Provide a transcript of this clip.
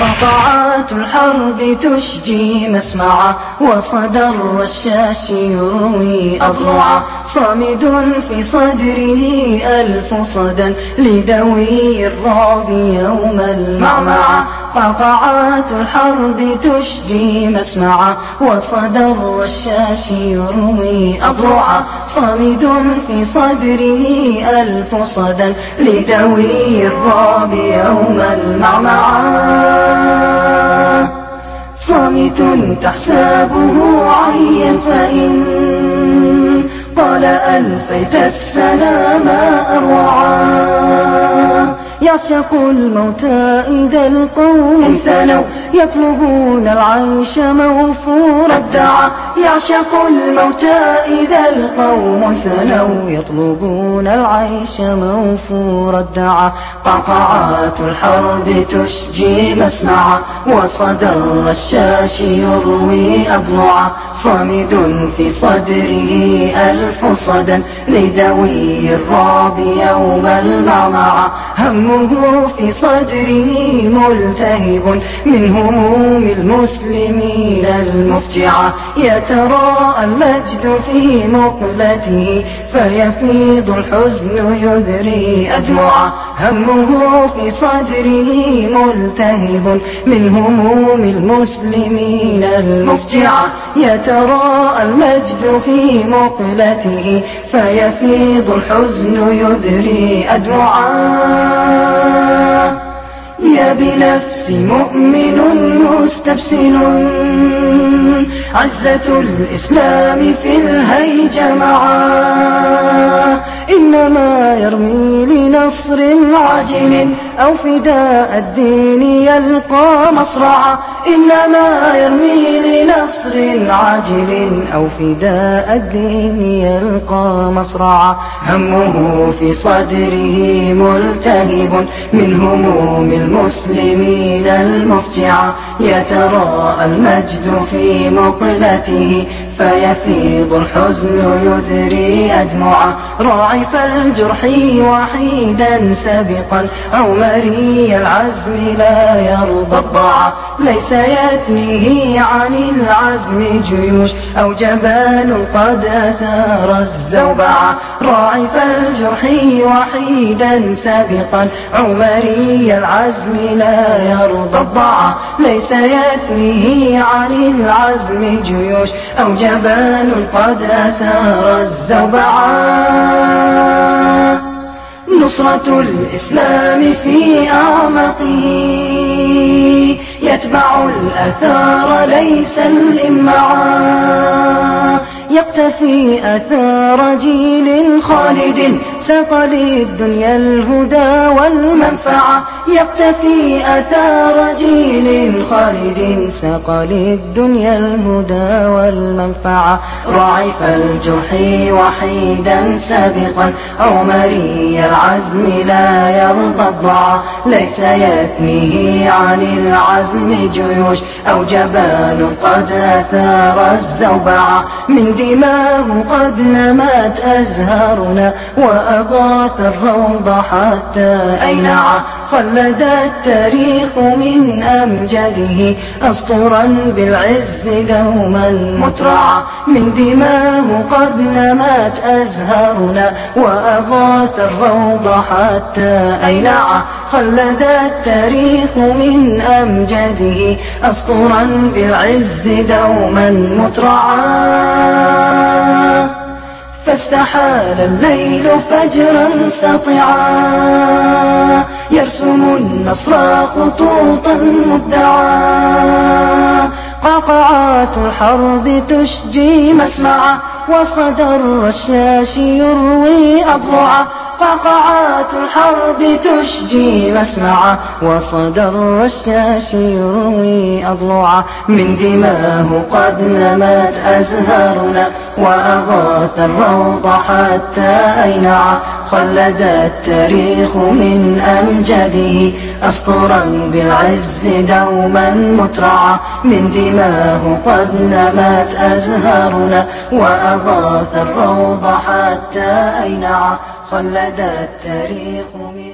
قطعات الحرب تشجي مسمعا، وصدى الرشاش يروي أضلعا. صامد في صدره ألف صدى لدوي الرعب يوم المعمعة. قطعات الحرب تشجي مسمعا، وصدى الرشاش يروي أضلعا. صامد في صدره ألف صدى لدوي الرعب يوم المعمعة. صامت تحسبه عيا، فإن قال ألفيت السلام أروعا. يعشق الموت إذا القوم ثنوا، يطلبون العيش موفور الدعا. يعشق الموت إذا القوم ثنوا، يطلبون العيش موفور الدعا. قعقعات الحرب تشجي مسمعا، وصدى الرشاش يروي أضلعا. صامد في صدره ألف صدى لدوي الرعب يوم المعمعة. همه في صدره ملتهب من هموم المسلمين المفجعة. يتراءى المجد في مقلته، فيفيض الحزن يذري أدمعا. همه في صدره ملتهب من هموم المسلمين المفجعة. يتراءى المجد في مقلته، فيفيض الحزن يذري أدمعا. يا بنفس مؤمن مستبسل، عزة الإسلام في الهيج معا. إنما يرمي لنصر عاجل أو فداء الدين يلقى مصرعا. إنما يرمي لنصر عاجل أو فداء الدين يلقى مصرعا. همه في صدره ملتهب من هموم المسلمين المفجعة. يتراءى المجد في مقلته، فيفيض الحزن يذري أدمعا. راعف الجرح وحيدا سابقا، عمري العزم لا يرضى الضعا. ليس يثنيه عن العزم جيوش أو جبال قد أثار الزوبعة. راعف الجرح وحيدا سابقا، عمري العزم لا يرضى الضعا. ليس يثنيه عن العزم جيوش أو جبال قد أثار الزوبعة. نصرة الإسلام في أعماقه، يتبع الأثار ليس الإمعا. يقتفي أثار جيل خالد ساق للدنيا الهدى والمنفعة. يقتفي أثار جيل خالد ساق للدنيا الهدى والمنفعة. راعف الجرح وحيدا سابقا، عمري العزم لا يرضى الضعا. ليس يثنيه عن العزم جيوش أو جبال قد أثار الزوبعة. من دماه قد نمت أزهارنا، وأغاث الروض حتى أينعا. خلد التاريخ من أمجده أسطرا بالعز دوما مترعا. من دماه قد نمت أزهارنا، وأغاث الروض حتى أينعا. خلد التاريخ من أمجده أسطرا بالعز دوما مترعا. فاستحال الليل فجرا سطعا، يرسم النصر خطوطا مدعا. قعقعات الحرب تشجي مسمعا، وصدى الرشاش يروي أضلعا. قعقعات الحرب تشجي مسمعا، وصدى الرشاش يروي أضلعا. من دماه قد نمت أزهارنا، وأغاث الروض حتى أينعا. خلد التاريخ من أمجده أسطرا بالعز دوما مترعا. من دماه قد نمت أزهارنا، وأغاث الروض حتى أينعا. خلد التاريخ من